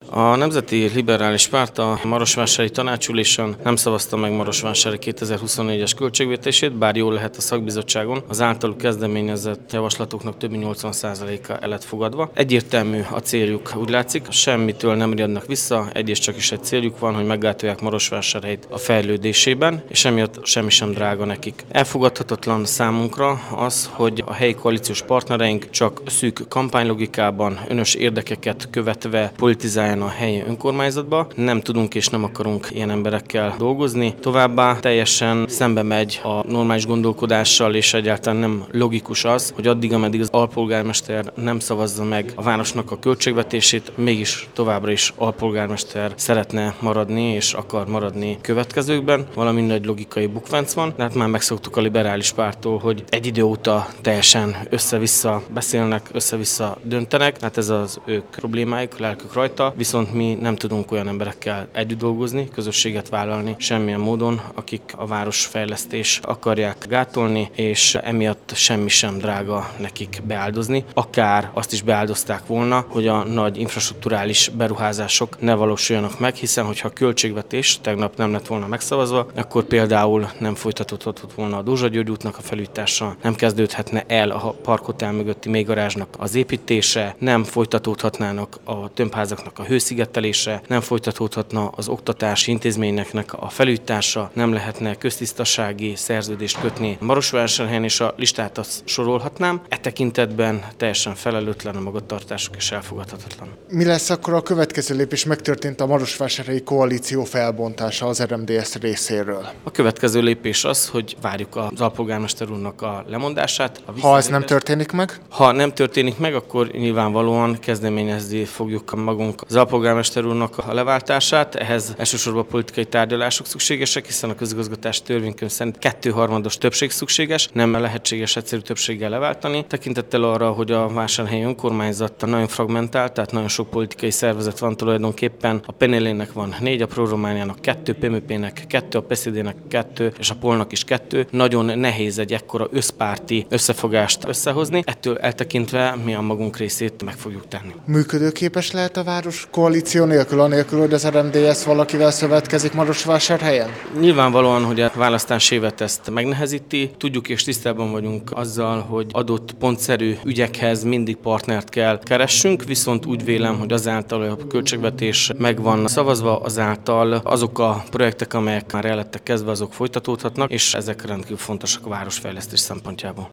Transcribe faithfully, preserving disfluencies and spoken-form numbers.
A Nemzeti Liberális Párt a marosvásári tanácsülésen nem szavazta meg Marosvásári kétezer-huszonnégyes költségvetését, bár jól lehet a szakbizottságon az általuk kezdeményezett javaslatoknak több mint nyolcvan százaléka el lett fogadva. Egyértelmű a céljuk, úgy látszik, semmitől nem riadnak vissza, egy és csak is egy céljuk van, hogy meggátolják Marosvásárhelyt a fejlődésében, és emiatt semmi sem drága nekik. Elfogadhatatlan számunkra az, hogy a helyi koalíciós partnereink csak szűk kampánylogikában, önös érdekeket követve politizáljanak a helyi önkormányzatba. Nem tudunk és nem akarunk ilyen emberekkel dolgozni. Továbbá teljesen szembe megy a normális gondolkodással, és egyáltalán nem logikus az, hogy addig, ameddig az alpolgármester nem szavazza meg a városnak a költségvetését, mégis továbbra is alpolgármester szeretne maradni és akar maradni következőkben. Valami nagy logikai bukfenc van, de hát már megszoktuk a liberális pártól, hogy egy idő óta teljesen össze-vissza beszélnek, össze-vissza döntenek. Hát ez az ők problémájuk, lelkük rajta. Viszont mi nem tudunk olyan emberekkel együtt dolgozni, közösséget vállalni semmilyen módon, akik a városfejlesztést akarják gátolni, és emiatt semmi sem drága nekik beáldozni. Akár azt is beáldozták volna, hogy a nagy infrastrukturális beruházások ne valósuljanak meg, hiszen hogyha a költségvetés tegnap nem lett volna megszavazva, akkor például nem folytatódhatott volna a Dózsa György útnak a felújítása, nem kezdődhetne el a parkhotel mögötti mélygarázsnak az építése, nem folytatódhatnának a tömbházaknak a hőszigetelése, nem folytatódhatna az oktatási intézményeknek a felújítása, nem lehetne köztisztasági szerződést kötni Marosvásárhelyen, és a listát azt sorolhatnám. E tekintetben teljesen felelőtlen a magatartásuk és elfogadhatatlan. Mi lesz akkor a következő lépés? Megtörtént a marosvásárhelyi koalíció felbontása az er em dé es részéről. A következő lépés az, hogy várjuk az alpolgármester úrnak a lemondását. A ha ez nem történik meg? Ha nem történik meg, akkor nyilvánvalóan kezdeményezni fogjuk magunk az alpolgármester úrnak a leváltását. Ehhez elsősorban politikai tárgyalások szükségesek, hiszen a közigazgatás törvénykönyv szerint kettőharmados többség szükséges, nem lehetséges egyszerű többséggel leváltani. Tekintettel arra, hogy a vásárhelyi önkormányzat nagyon fragmentált, tehát nagyon sok politikai szervezet van tulajdonképpen. A Penélének van négy, a Pro-Romániának kettő, pé em pé nek kettő, a pé es zé dének kettő, és a Polnak is kettő. Nagyon nehéz egy ekkora összpárti összefogást összehozni. Ettől eltekintve mi a magunk részét meg fogjuk tenni. Működőképes lehet a város koalíció nélkül, anélkül, hogy az er em dé es valakivel szövetkezik Marosvásárhelyen? Nyilvánvalóan, hogy a választási évet ezt megnehezíti. Tudjuk és tisztában vagyunk azzal, hogy adott pontszerű ügyekhez mindig partnert kell keressünk, viszont úgy vélem, hogy azáltal, hogy a költségvetés meg van szavazva, azáltal azok a projektek, amelyek már el lettek kezdve, azok folytatódhatnak, és ezek rendkívül fontosak a városfejlesztés szempontjából.